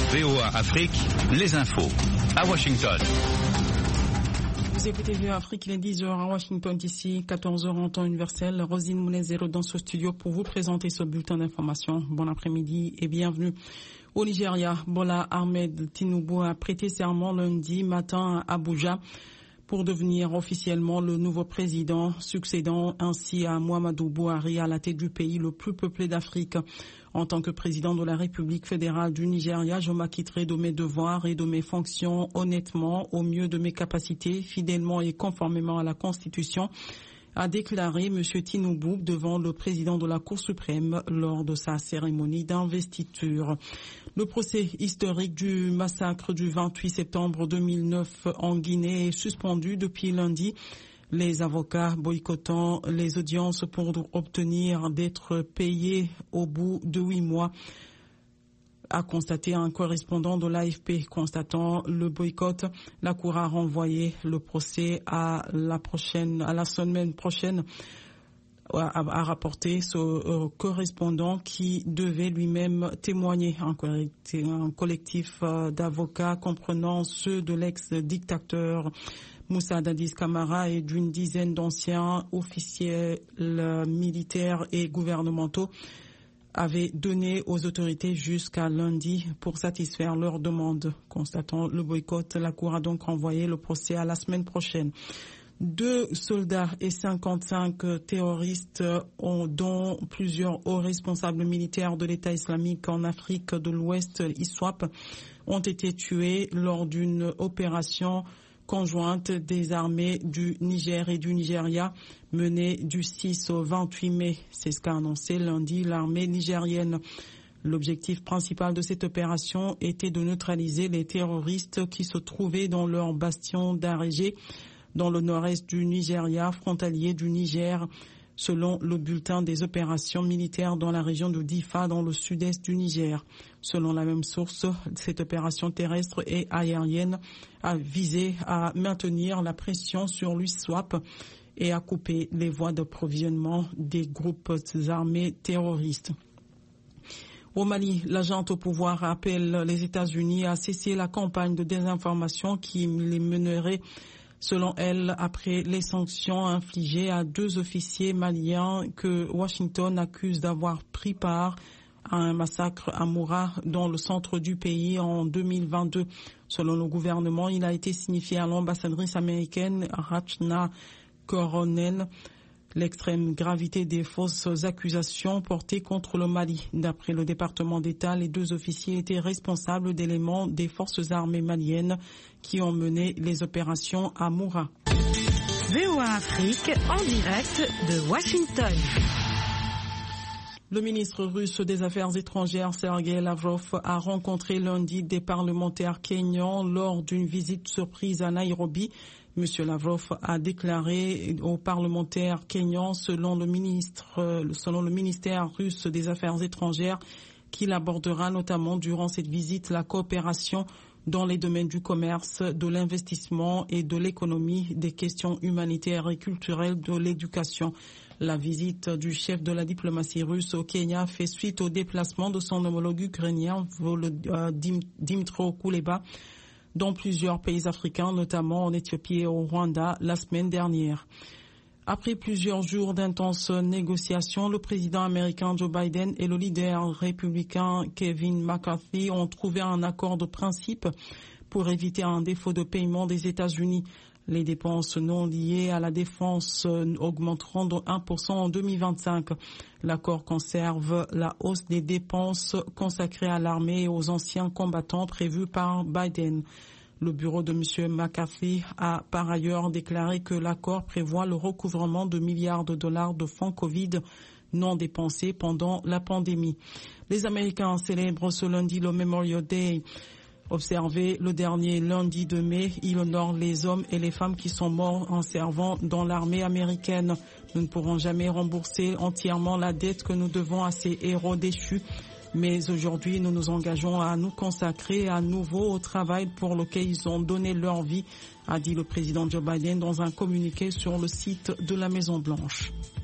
VOA Afrique, les infos. À Washington. Vous écoutez VOA Afrique, il est 10h à Washington d'ici, 14h en temps universel. Rosine Mounezero dans ce studio pour vous présenter ce bulletin d'information. Bon après-midi et bienvenue. Au Nigeria, Bola Ahmed Tinubu a prêté serment lundi matin à Abuja pour devenir officiellement le nouveau président, succédant ainsi à Muhammadu Buhari à la tête du pays le plus peuplé d'Afrique. En tant que président de la République fédérale du Nigeria, je m'acquitterai de mes devoirs et de mes fonctions honnêtement, au mieux de mes capacités, fidèlement et conformément à la Constitution, a déclaré M. Tinubu devant le président de la Cour suprême lors de sa cérémonie d'investiture. Le procès historique du massacre du 28 septembre 2009 en Guinée est suspendu depuis lundi. Les avocats boycottant les audiences pour obtenir d'être payés au bout de 8 mois, a constaté un correspondant de l'AFP. Constatant le boycott, la Cour a renvoyé le procès à la semaine prochaine, a rapporté ce correspondant qui devait lui-même témoigner. Un collectif d'avocats comprenant ceux de l'ex-dictateur Moussa Dadis Camara et d'une dizaine d'anciens officiels militaires et gouvernementaux avait donné aux autorités jusqu'à lundi pour satisfaire leurs demandes. Constatant le boycott, la Cour a donc renvoyé le procès à la semaine prochaine. 2 soldats et 55 terroristes, dont plusieurs hauts responsables militaires de l'État islamique en Afrique de l'Ouest, ISWAP, ont été tués lors d'une opération conjointe des armées du Niger et du Nigeria menée du 6 au 28 mai. C'est ce qu'a annoncé lundi l'armée nigérienne. L'objectif principal de cette opération était de neutraliser les terroristes qui se trouvaient dans leur bastion d'Arégé, dans le nord-est du Nigeria, frontalier du Niger, selon le bulletin des opérations militaires dans la région de Difa, dans le sud-est du Niger. Selon la même source, cette opération terrestre et aérienne a visé à maintenir la pression sur l'ISWAP et à couper les voies d'approvisionnement des groupes armés terroristes. Au Mali, la junte au pouvoir appelle les États-Unis à cesser la campagne de désinformation qui les mènerait, selon elle, après les sanctions infligées à 2 officiers maliens que Washington accuse d'avoir pris part à un massacre à Moura, dans le centre du pays, en 2022. Selon le gouvernement, il a été signifié à l'ambassadrice américaine Rachna Coronel l'extrême gravité des fausses accusations portées contre le Mali. D'après le département d'État, les 2 officiers étaient responsables d'éléments des forces armées maliennes qui ont mené les opérations à Moura. VOA Afrique en direct de Washington. Le ministre russe des Affaires étrangères, Sergei Lavrov, a rencontré lundi des parlementaires kenyans lors d'une visite surprise à Nairobi. Monsieur Lavrov a déclaré aux parlementaires kenyans, selon le ministère russe des Affaires étrangères, qu'il abordera notamment durant cette visite la coopération dans les domaines du commerce, de l'investissement et de l'économie, des questions humanitaires et culturelles, de l'éducation. La visite du chef de la diplomatie russe au Kenya fait suite au déplacement de son homologue ukrainien, Dmytro Kuleba, dans plusieurs pays africains, notamment en Éthiopie et au Rwanda, la semaine dernière. Après plusieurs jours d'intenses négociations, le président américain Joe Biden et le leader républicain Kevin McCarthy ont trouvé un accord de principe pour éviter un défaut de paiement des États-Unis. Les dépenses non liées à la défense augmenteront de 1% en 2025. L'accord conserve la hausse des dépenses consacrées à l'armée et aux anciens combattants prévues par Biden. Le bureau de M. McCarthy a par ailleurs déclaré que l'accord prévoit le recouvrement de milliards de dollars de fonds Covid non dépensés pendant la pandémie. Les Américains célèbrent ce lundi le Memorial Day. Observé le dernier lundi de mai, il honore les hommes et les femmes qui sont morts en servant dans l'armée américaine. Nous ne pourrons jamais rembourser entièrement la dette que nous devons à ces héros déchus. Mais aujourd'hui, nous nous engageons à nous consacrer à nouveau au travail pour lequel ils ont donné leur vie, a dit le président Joe Biden dans un communiqué sur le site de la Maison-Blanche.